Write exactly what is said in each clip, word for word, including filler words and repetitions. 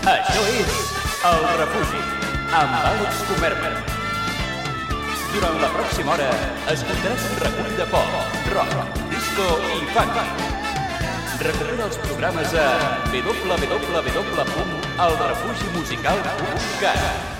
Això és El Refugi, amb Àlex Comerma. Durant la pròxima hora escoltaràs un recull de pop, rock, disco i funk. Recupera els programes a w w w punt el refugi musical punt cat.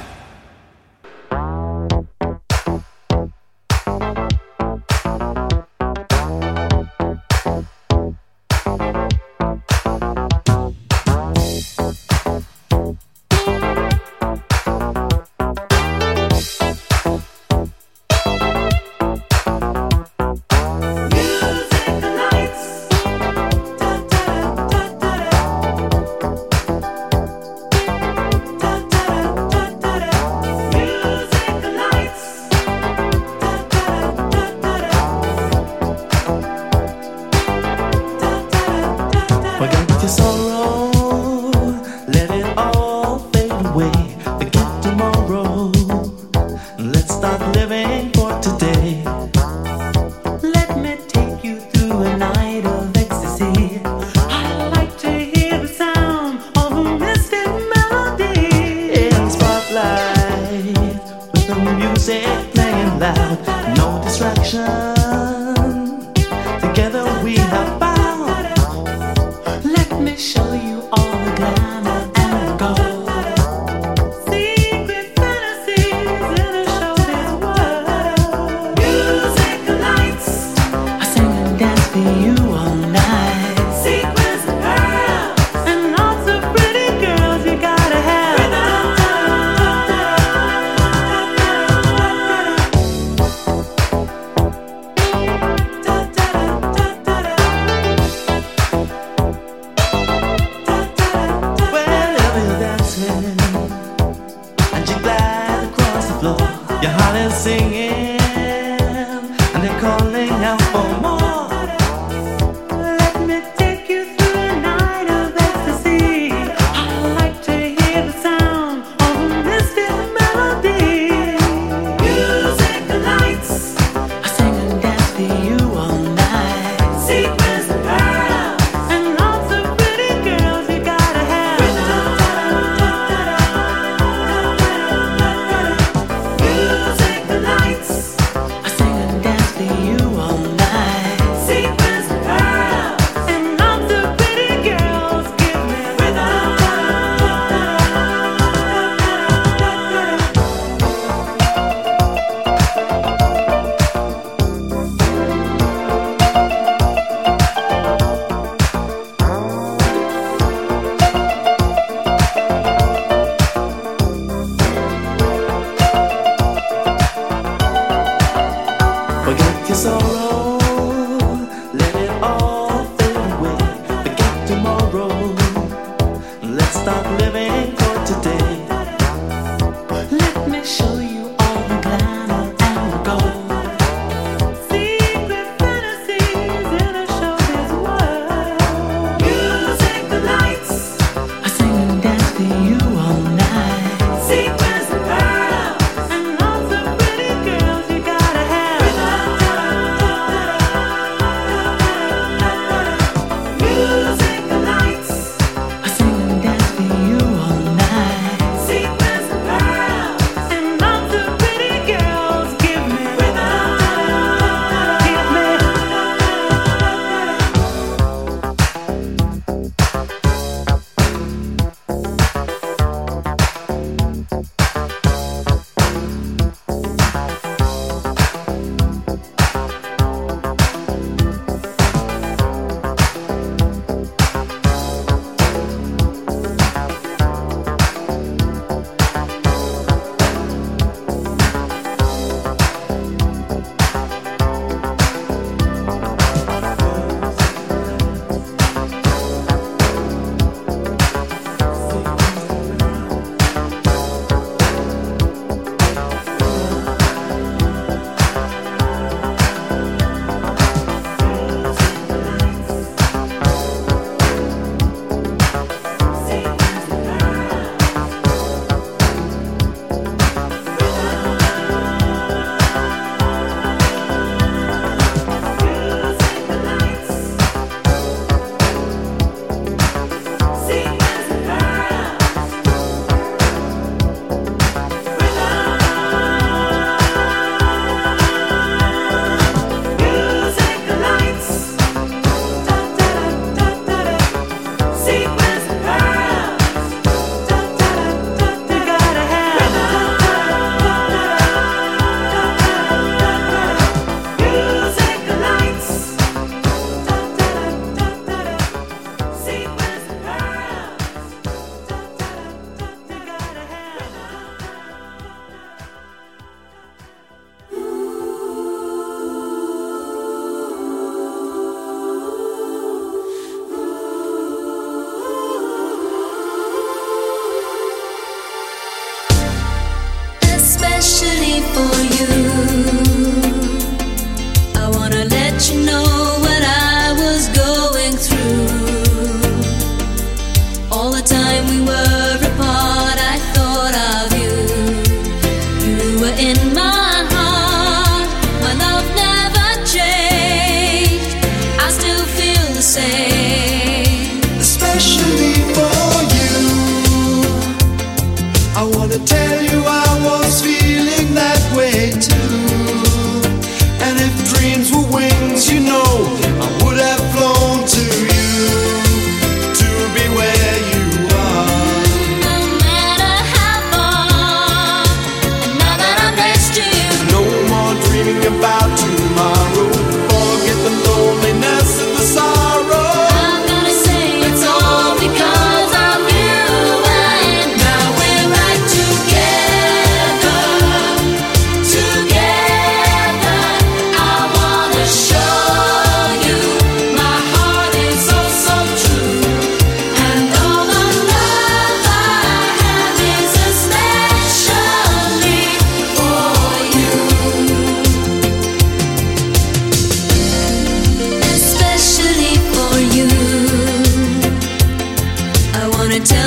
You all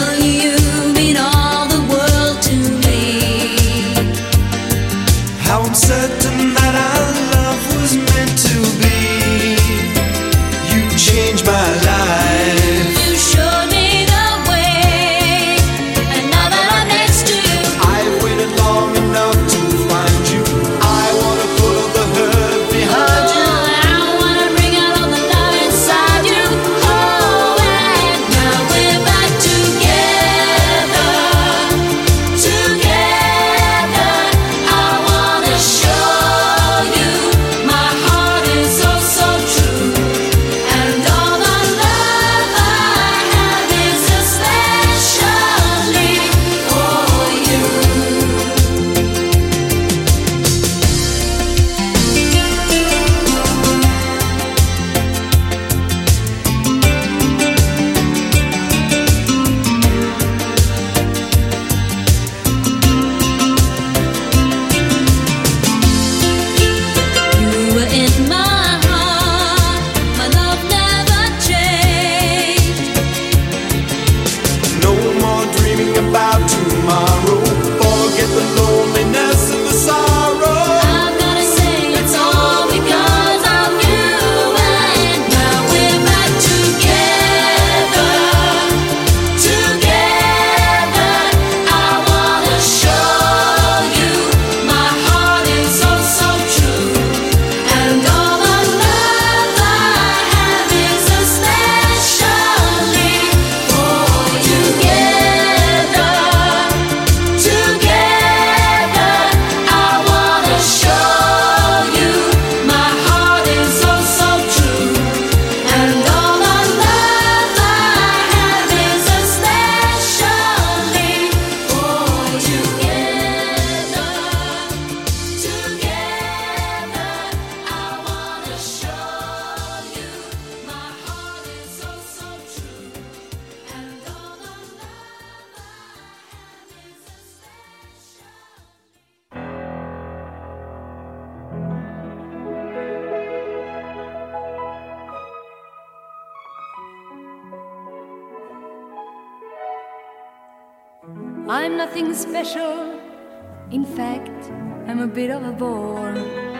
I'm nothing special. In fact, I'm a bit of a bore.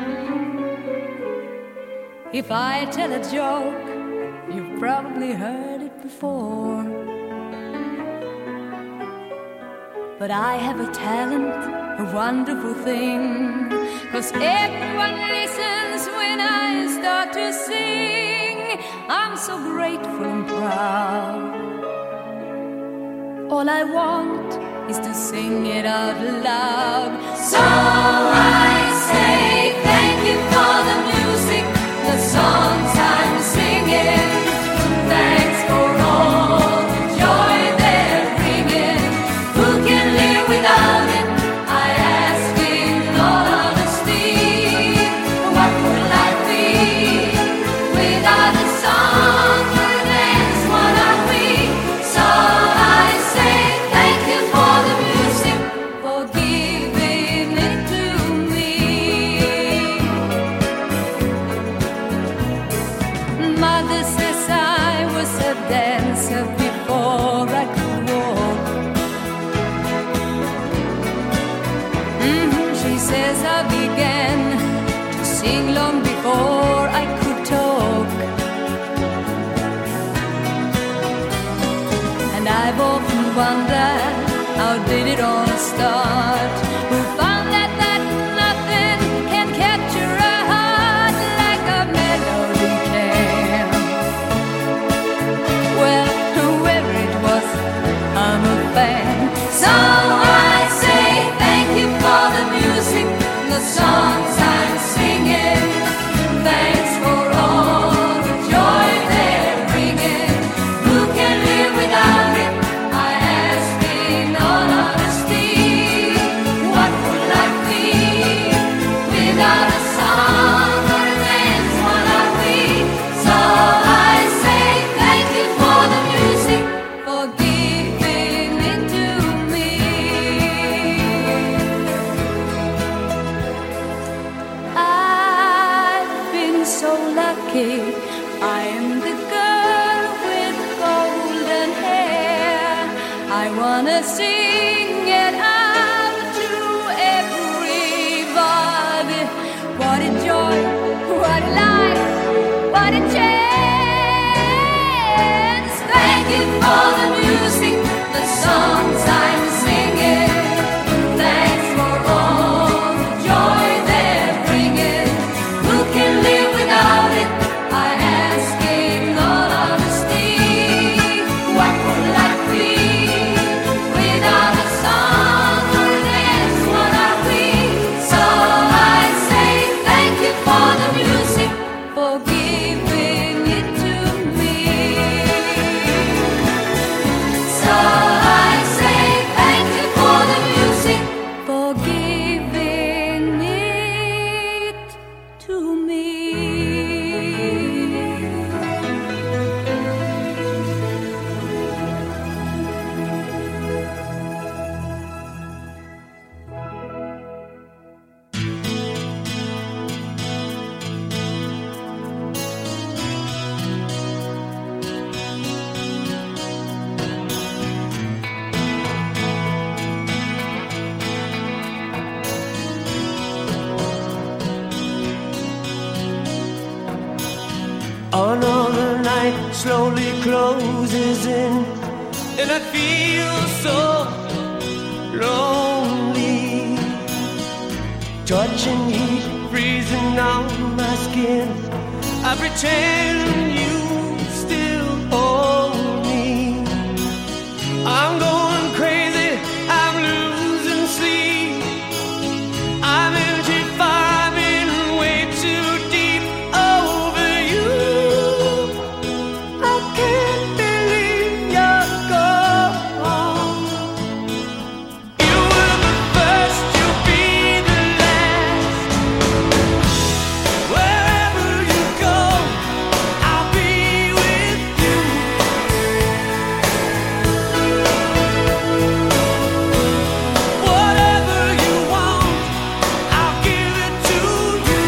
If I tell a joke, you've probably heard it before. But I have a talent, a wonderful thing, 'cause everyone listens when I start to sing. I'm so grateful and proud. All I want is to sing it out loud. So I say thank you for the music, the songs I'm singing. Thanks for all the joy they're bringing. Who can live without it? I ask in all honesty. What would life be without a song or a dance? What are we? So I say thank you for the music, for giving it to me. Mother says I was a dancer before I could walk. Mm-hmm, she says I began to sing long before I could talk. And I've often wondered, how did it all start? Who found that, that nothing can capture a heart like a melody can? Well, whoever it was, I'm a fan. So I say thank you for the music, the songs I'm singing. Thanks for all the joy they're bringing. Who can live without it? I ask in all honesty. What would life be without a song or a dance? What are we? So I say thank you for the music, for giving it to me. I wanna sing it out to everybody. What a joy, what a life, what a chance. Thank you for the music, the songs I'm singing. Thanks for all the joy they're bringing. Who can live without it? I ask in all honesty. What would life be without a song or a dance? What are we? So I say thank you for the music, for giving it to me. So I say thank you for the music, for giving it to me. Another night slowly closes in, and I feel so lonely. Touching heat, freezing on my skin. I pretend you still hold me. I'm going crazy, I'm losing sleep. I'm energy fire, I've been way too deep over you. I can't believe you're gone. You were the first, you'll be the last. Wherever you go, I'll be with you. Whatever you want, I'll give it to you.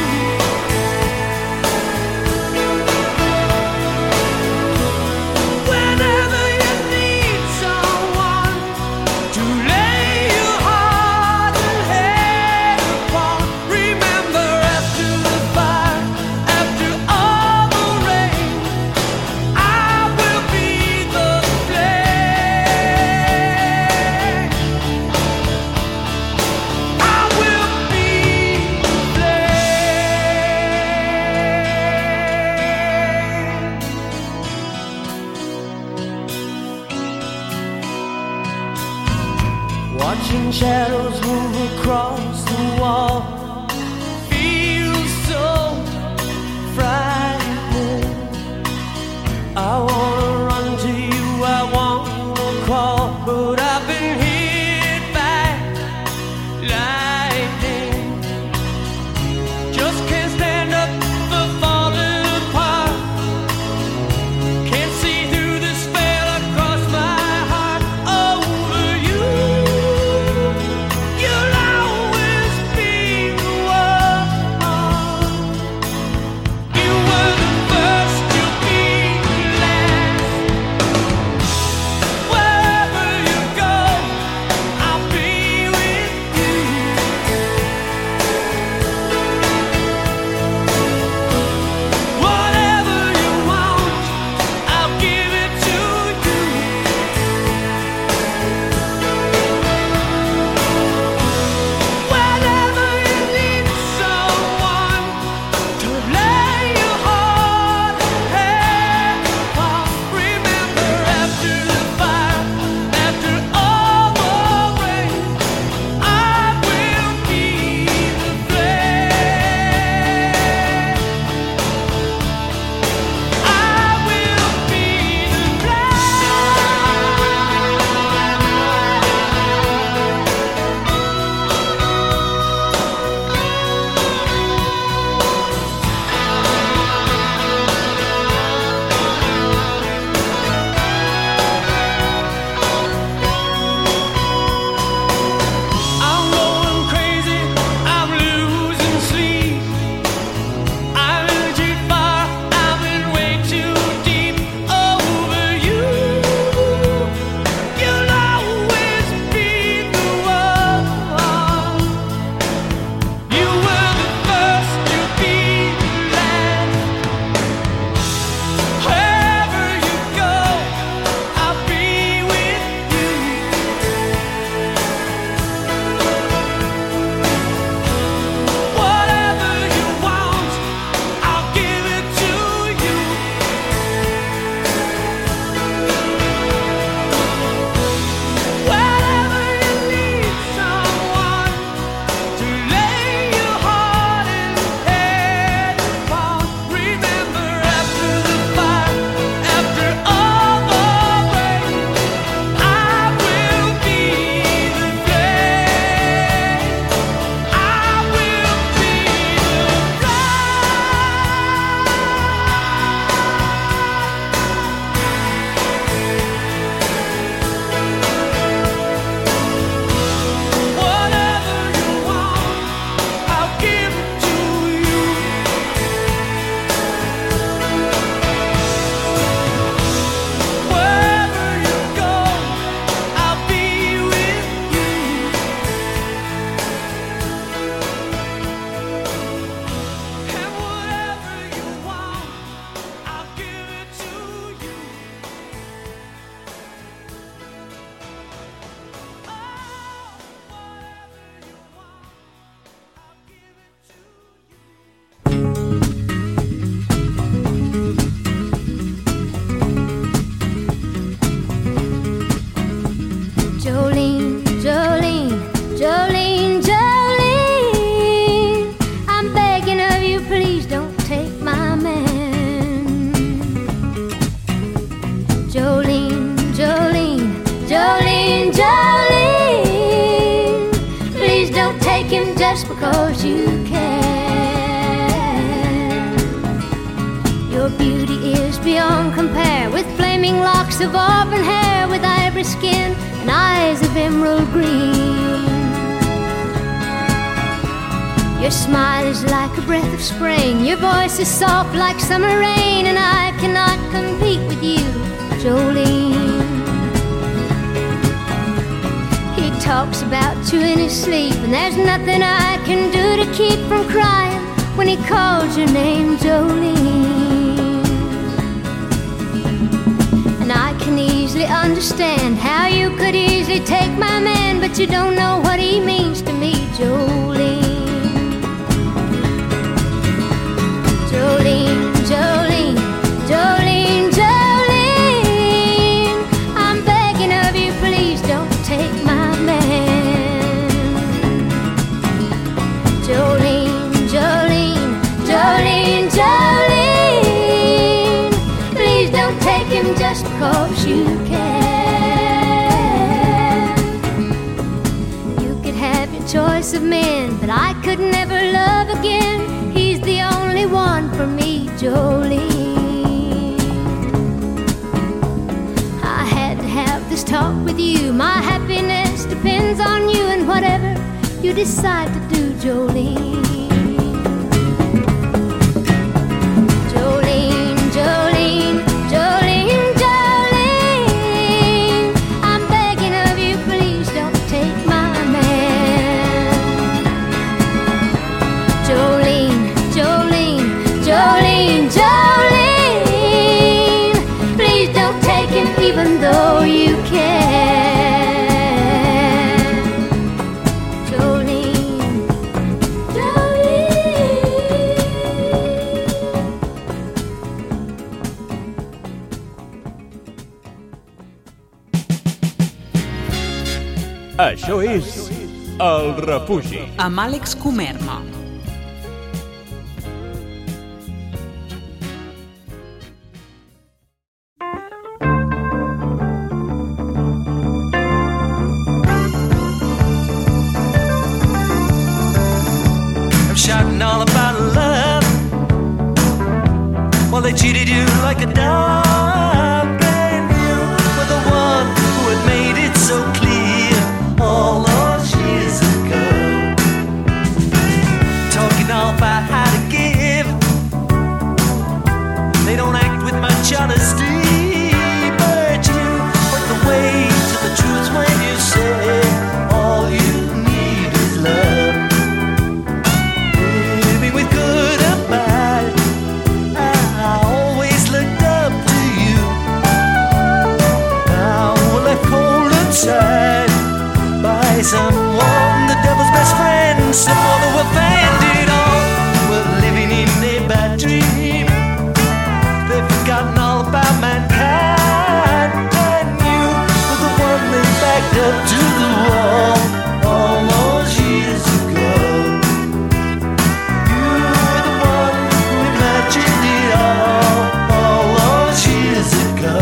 Whenever you need someone to lay your heart and head upon, remember after the fire, after all the rain, I will be the flame. I will be the flame. Watching shadows move across the wall feels so frightening. I wanna run to you, I wanna crawl, but I've been hit by lightning. Just can't stand up for falling apart. Can't see through the spell across my heart over you. You'll always be 'cause you care. Your beauty is beyond compare, with flaming locks of auburn hair, with ivory skin and eyes of emerald green. Your smile is like a breath of spring, your voice is soft like summer rain, and I cannot compete with you, Jolene. He talks about you in his sleep, and there's nothing I can do to keep from crying when he calls your name, Jolene. And I can easily understand how you could easily take my man, but you don't know what he means to me, Jolene. Jolene, Jolene, Jolene, Jolene, I'm begging of you, please don't take my man. Jolene, Jolene, Jolene, Jolene, please don't take him just because you can. You could have your choice of men, but I could never love again. He's the only one for me, Jolene. I had to have this talk with you. My happiness depends on you, and whatever you decide to do, Jolene. Jolene, Jolene, Jolene, Jolene, I'm begging of you, please don't take my man. Jolene, Jolene, Jolene, Jolene, please don't take him even though you can. Jolene, Jolene. Això és El Refugi. Amb Àlex Comerma. Shouting all about love, well, they cheated you like a dog, and you were the one who had made it so clear all those years ago. Talking all about how to give, they don't act with much honesty, but you went the way to the truth when you say all you need is love. With good or bad, I always looked up to you. Now we're left cold inside by someone, the devil's best friend, someone who offended all. We're living in a bad dream. They've forgotten all about mankind, and you were the one they backed up to the wall all those years ago. All, all those years ago.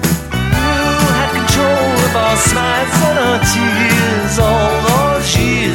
Smiles and our tears all those years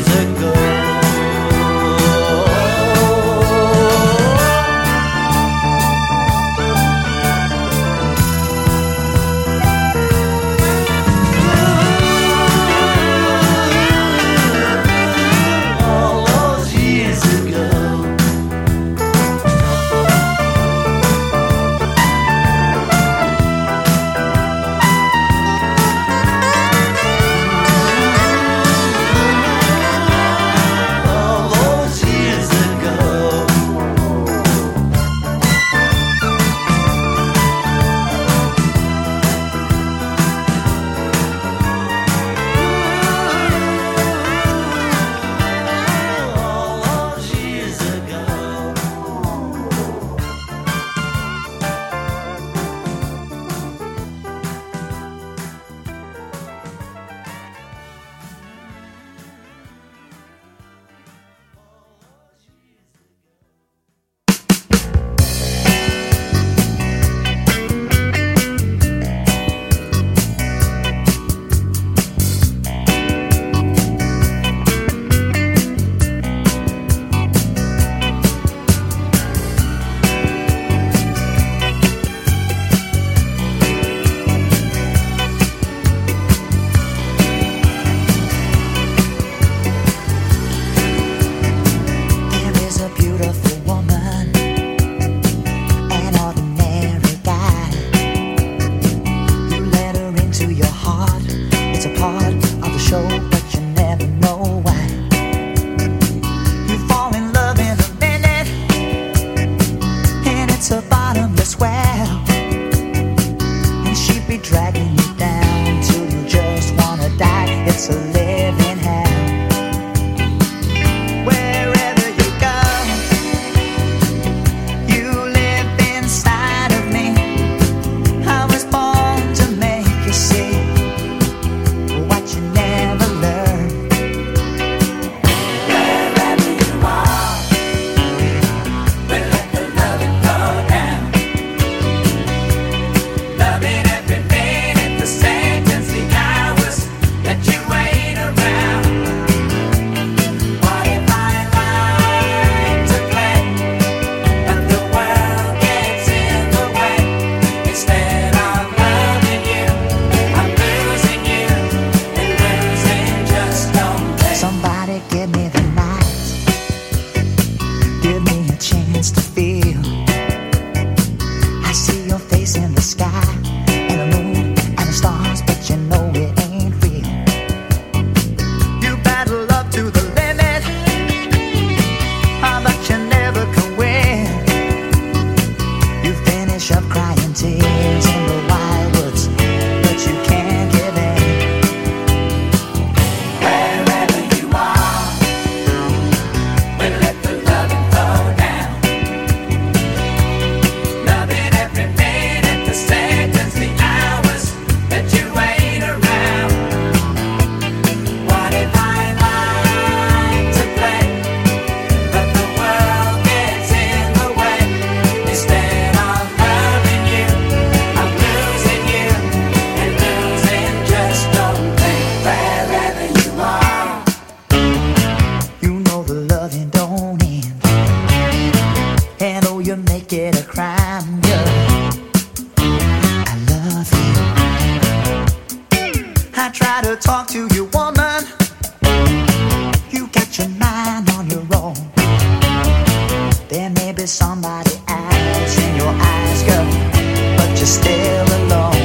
try to talk to you, woman. You get your mind on your own. There may be somebody else in your eyes, girl, but you're still alone.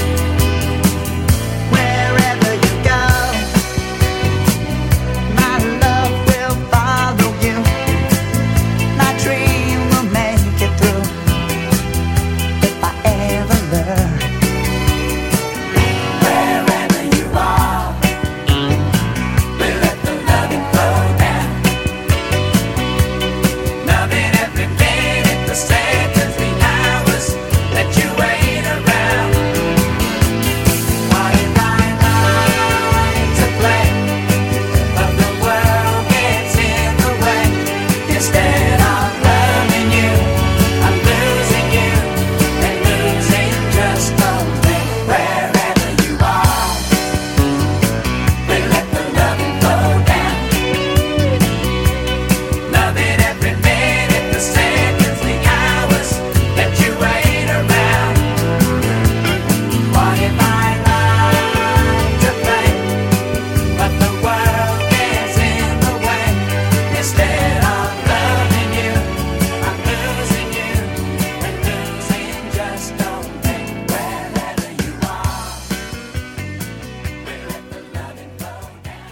Wherever you go, my love will follow you. My dream will make it through. If I ever learn, wherever you are, we let the loving flow down. Loving every minute, the seconds, the hours that you wait around. What if I like to play, but the world gets in the way? Instead of loving you, I'm losing you, and losing just don't think. Wherever you are, we let the loving flow down. Loving every minute, the seconds, the hours that you wait around. What if I like to play, but the world gets in the way? Instead of loving you, I'm losing you, and losing just don't think. Wherever you are, we let the loving flow down.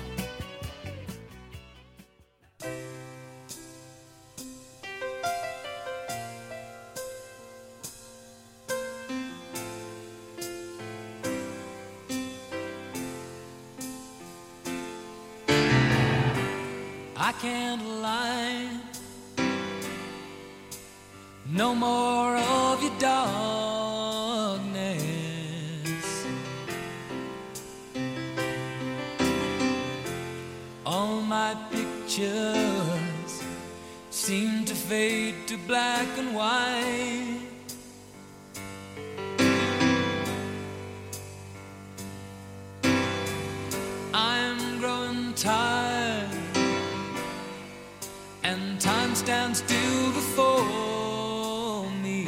I can't lie. No more of your darkness. All my pictures seem to fade to black and white. I'm growing tired, and time stands still before me.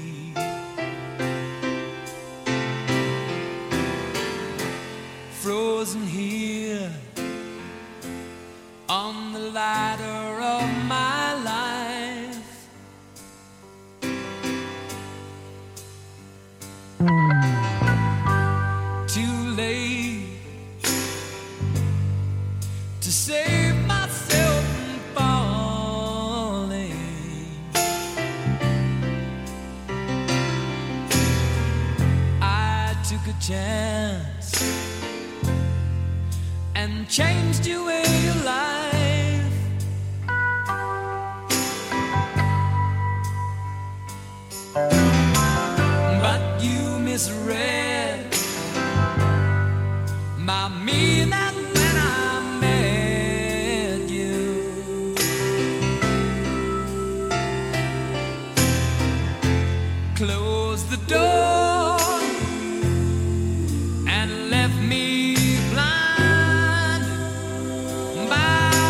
Frozen here on the ladder of my life. Too late to save myself from falling. I took a chance and changed your way of life. But you misread my meaning when I met you. Closed the door and left me blind by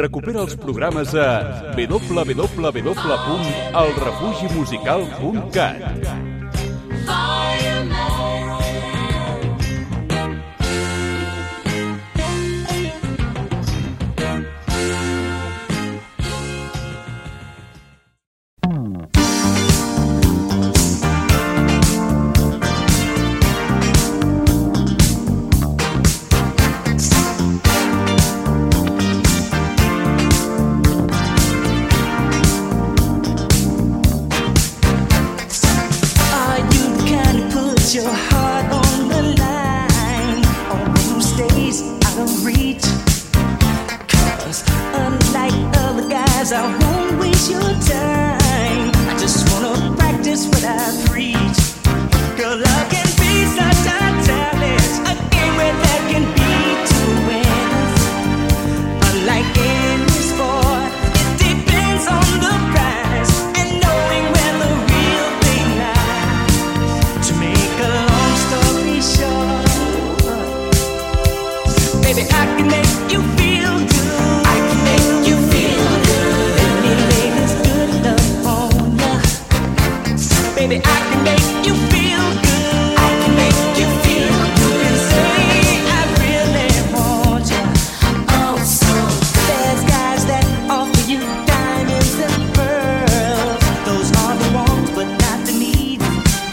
Recupera els programes a w w w punt el refugi musical punt cat. Your heart on the line, on those days out of reach. Cause unlike other guys, I won't waste your time. I just wanna practice what I preach. Girl, love can be such a challenge, a game where there can be two winners. Unlike any sport, it depends on the prize and knowing where the real thing lies. To make a long story short, baby, I can make you feel good. I can make you feel good. Let me lay this good love on ya. Baby, I can make you feel good. I can make you feel good. You can say I really want ya. Oh, so there's guys that offer you diamonds and pearls. Those are the wants, but not the needs.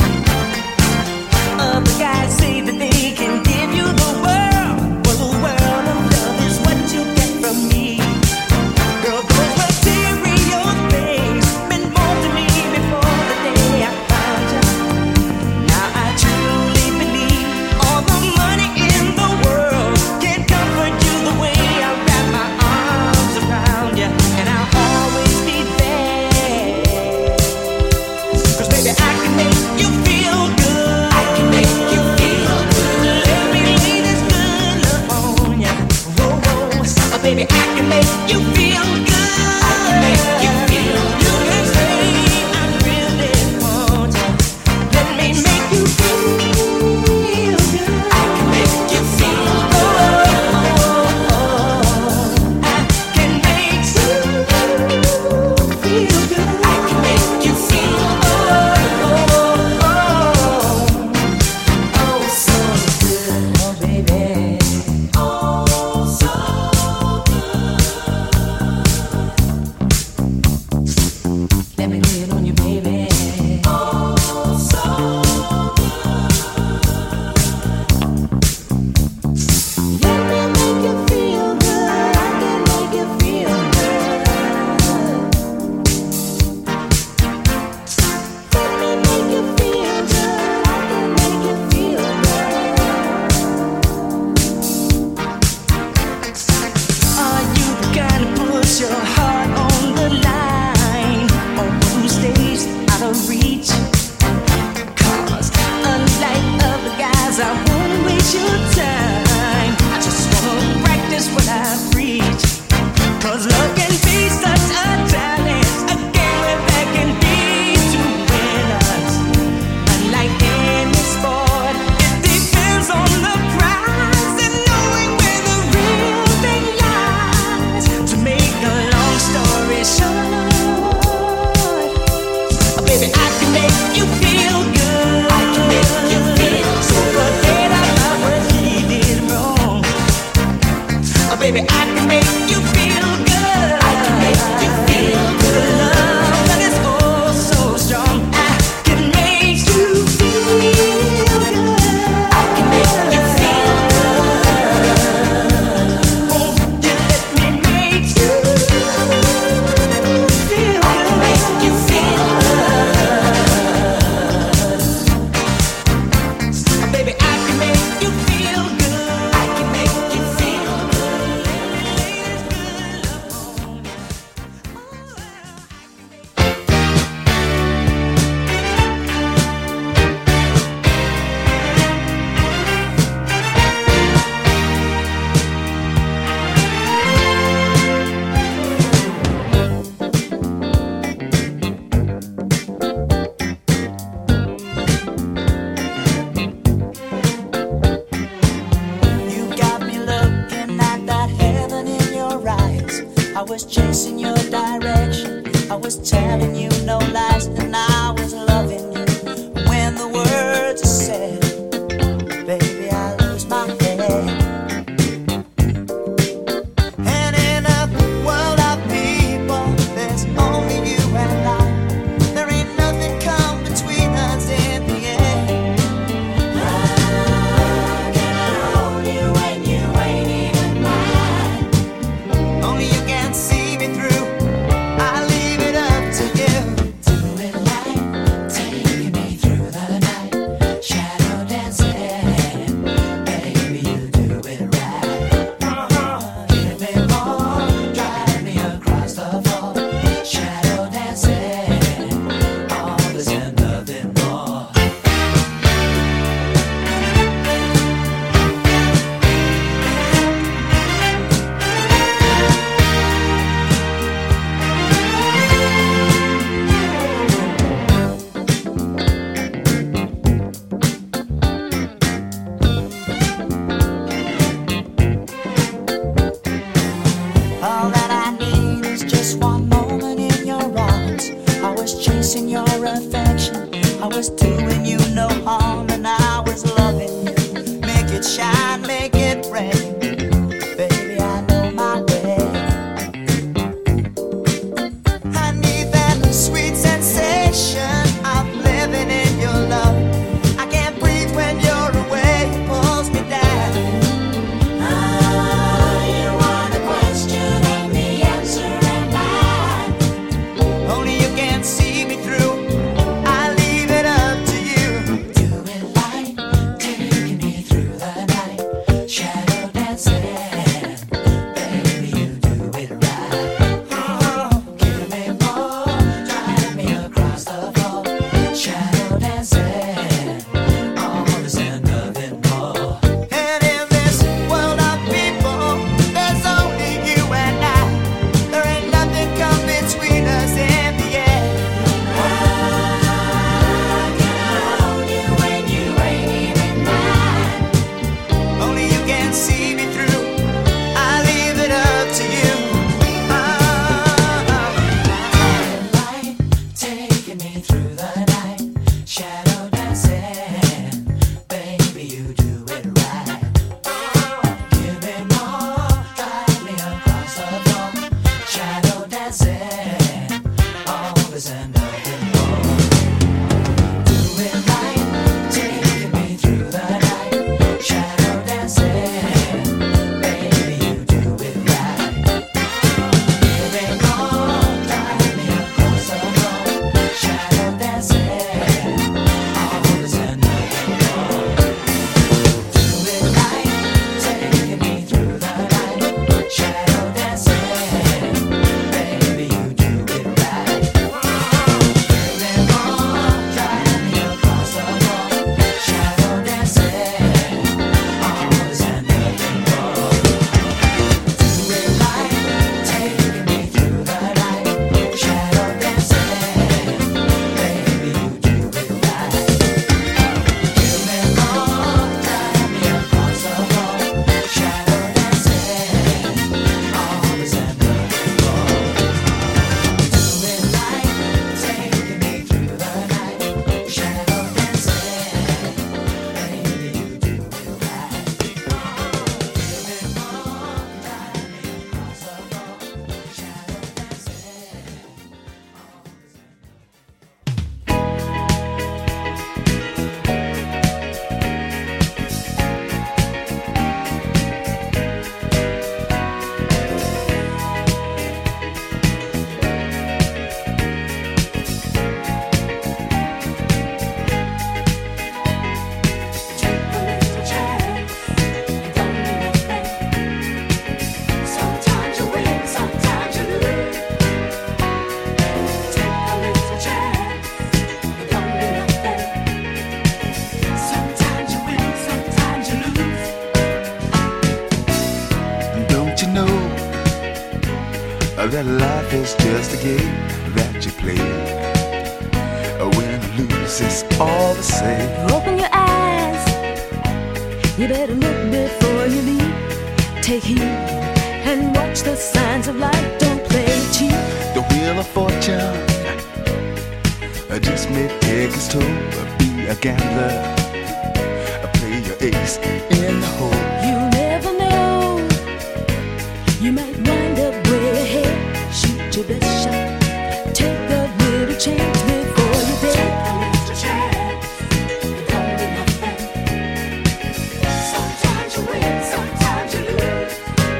Other guys say that they can give you the world. Well, the world of love is what you get from me. Girl, those material things meant more to me before the day I found you. Now I truly believe all the money in the world can't comfort you the way I wrap my arms around you. And I'll always be there. Cause baby, I can make you feel good. I can make you feel good. Let me lay this good love on ya. Whoa, whoa. Oh, baby, I can make you feel good. I can make you feel good. You can say I really want ya. Let me make you feel good. I can make you feel good. I can make you feel good. I can make you feel good. Oh, so good, oh baby. Oh, so good. Let me lay it on you, baby. Oh, so good. Let me make you feel good. I can make you feel good. Let me make you feel good. I can make you feel good. Are you the kind to put your heart on the line? On those direction. I was telling you no lies, and I was loving you. When the words are said, baby, I lose my head. And in a world of people, there's only you and I. There ain't nothing come between us in the end. How can I hold you when you ain't even mine? Only you can see me through. I leave it up to you. Do it right, taking me through the night. Shadow dancing, baby, you do it right. Give me more, drive me across the floor. Shadow dancing, all this and nothing more. All that I need is just one moment in your arms. I was chasing your affection. I was doing you no harm, and I was loving you. Make it shine, make it rain. Baby, I know my way. I need that sweet sensation of living in your love. I can't breathe when you're away. It pulls me down. Ah, you want a question and the answer am I. Only you can see me through. I leave it up to you. Do it right, taking me through the night. Shadow dancing, baby, you do it right. Oh, give me more, drive me across the floor. Shadow dancing, all this and nothing more. And in this world of people, there's only you and I. There ain't nothing come between us in the end. How can I hold you when you ain't even mine? Only you can see me through. I leave it up to you. Light taking me through the night. Shadow dancing, baby, you do it right. Give me more, drive me across the floor. Shadow dancing, all this and nothing more. Do it right, taking me through the night. Shadow dancing, baby, you do it right. Give me more, drive me across the floor. Shadow dancing, all this and nothing more. Do it right, taking me through the night. Shadow dancing, baby, you do it right. Give me more, drive me across the floor. Shadow dancing, all this and nothing more. Do it right, taking me through the night. Shadow dancing, baby, you do it right. Give me more, drive me across the floor. Shadow dancing, all this and nothing more. Do it right, taking me through the night. Shadow dancing, baby, you do it right. Give me more, drive me across the floor. Shadow Take a little chance, don't do nothing. Sometimes you win, sometimes you lose. Take a little chance, don't do nothing. Sometimes you win, sometimes you lose. Don't you know that life is just a game that you play? Win or lose, it's all the same. Open your eyes, you better look before you leap. Take heed and watch the signs of life. Don't play it cheap. fortune just may take its toll. Be a gambler, play your ace in the hole. You never know, you might wind up way ahead. Shoot your best shot, take a little chance before you're dead. Take a little chance, it don't mean nothing. Sometimes you win, sometimes you lose.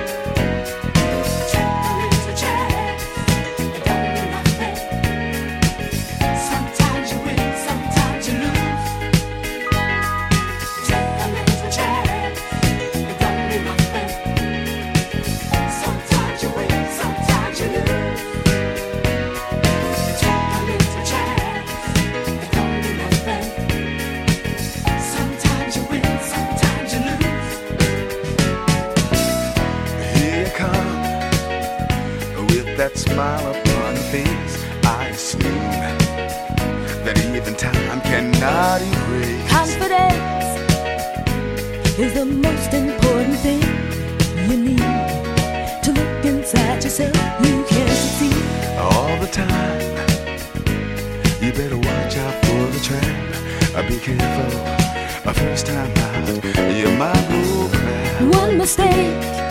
Take a little chance, it don't mean nothing. Sometimes you win, sometimes you lose. Take a little chance, it don't mean nothing. Sometimes you win, sometimes you lose. Take a little chance, it don't mean nothing. Sometimes you win, sometimes you lose. Here you come with that smile upon your face. I assume that even time cannot erase. Confidence is the most important thing you need to look inside yourself. You can succeed. All the time, you better watch out for the trap. Uh, Be careful, uh, first time out, you might go crack. One mistake